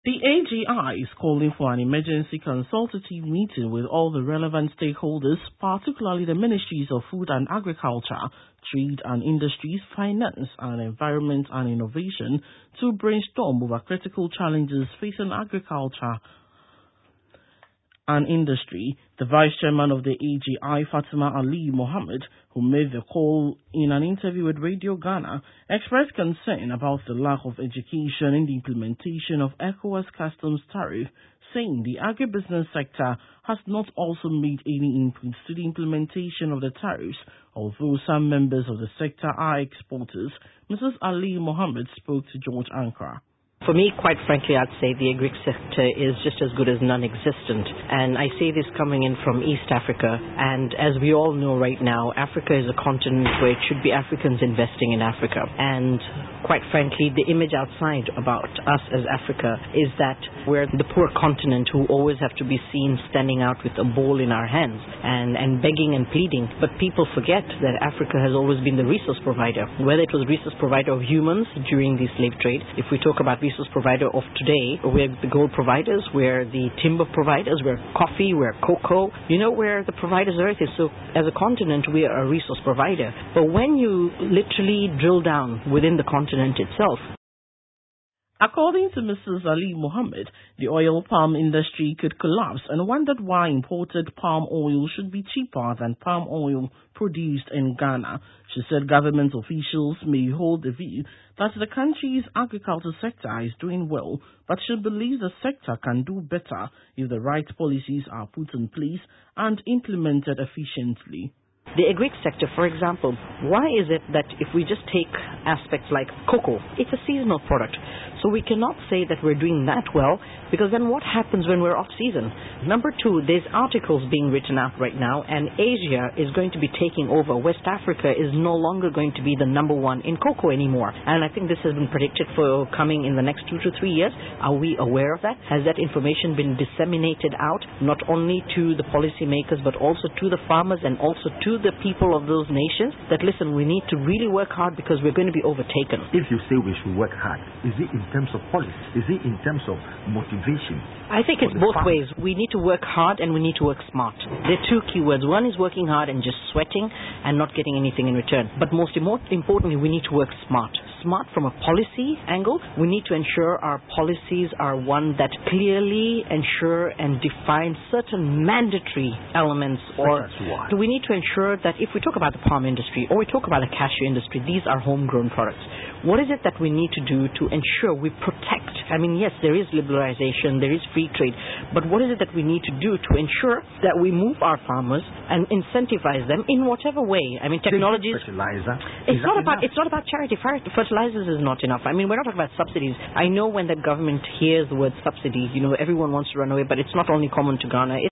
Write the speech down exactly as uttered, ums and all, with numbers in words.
The A G I is calling for an emergency consultative meeting with all the relevant stakeholders, particularly the Ministries of Food and Agriculture, Trade and Industries, Finance and Environment and Innovation, to brainstorm over critical challenges facing agriculture and industry. The Vice Chairman of the A G I, Fatima Ali Mohammed, who made the call in an interview with Radio Ghana, expressed concern about the lack of education in the implementation of ECOWAS customs tariff, saying the agribusiness sector has not also made any inputs to the implementation of the tariffs, although some members of the sector are exporters. Missus Ali Mohammed spoke to George Ankara. For me, quite frankly, I'd say the agri sector is just as good as non-existent. And I say this coming in from East Africa. And as we all know right now, Africa is a continent where it should be Africans investing in Africa. And quite frankly, the image outside about us as Africa is that we're the poor continent who always have to be seen standing out with a bowl in our hands and, and begging and pleading. But people forget that Africa has always been the resource provider, whether it was resource provider of humans during the slave trade. If we talk about resource provider of today, we're the gold providers, we're the timber providers, we're coffee, we're cocoa, you know, we're the providers of everything. So as a continent, we are a resource provider. But when you literally drill down within the continent itself, according to Missus Ali Mohammed, the oil palm industry could collapse and wondered why imported palm oil should be cheaper than palm oil produced in Ghana. She said government officials may hold the view that the country's agriculture sector is doing well, but she believes the sector can do better if the right policies are put in place and implemented efficiently. The agri sector, for example, why is it that if we just take aspects like cocoa, it's a seasonal product. So we cannot say that we're doing that well, because then what happens when we're off season? Number two, there's articles being written out right now, and Asia is going to be taking over. West Africa is no longer going to be the number one in cocoa anymore. And I think this has been predicted for coming in the next two to three years. Are we aware of that? Has that information been disseminated out, not only to the policymakers, but also to the farmers and also to the people of those nations, that listen, we need to really work hard because we're going to be overtaken? If you say we should work hard, is it in terms of policy? Is it in terms of motivation? I think it's both ways. We need to work hard and we need to work smart. There are two keywords. One is working hard and just sweating and not getting anything in return. But most importantly, we need to work smart. Smart from a policy angle. We need to ensure our policies are one that clearly ensure and define certain mandatory elements. Or we need to ensure that if we talk about the palm industry or we talk about the cashew industry, these are homegrown products. What is it that we need to do to ensure we protect? I mean, yes, there is liberalization, there is free trade, but what is it that we need to do to ensure that we move our farmers and incentivize them in whatever way? I mean, technologies. Fertilizer. It's not about. It's not about charity. Fertilizers is not enough. I mean, we're not talking about subsidies. I know when the government hears the word subsidy, you know, everyone wants to run away, but it's not only common to Ghana.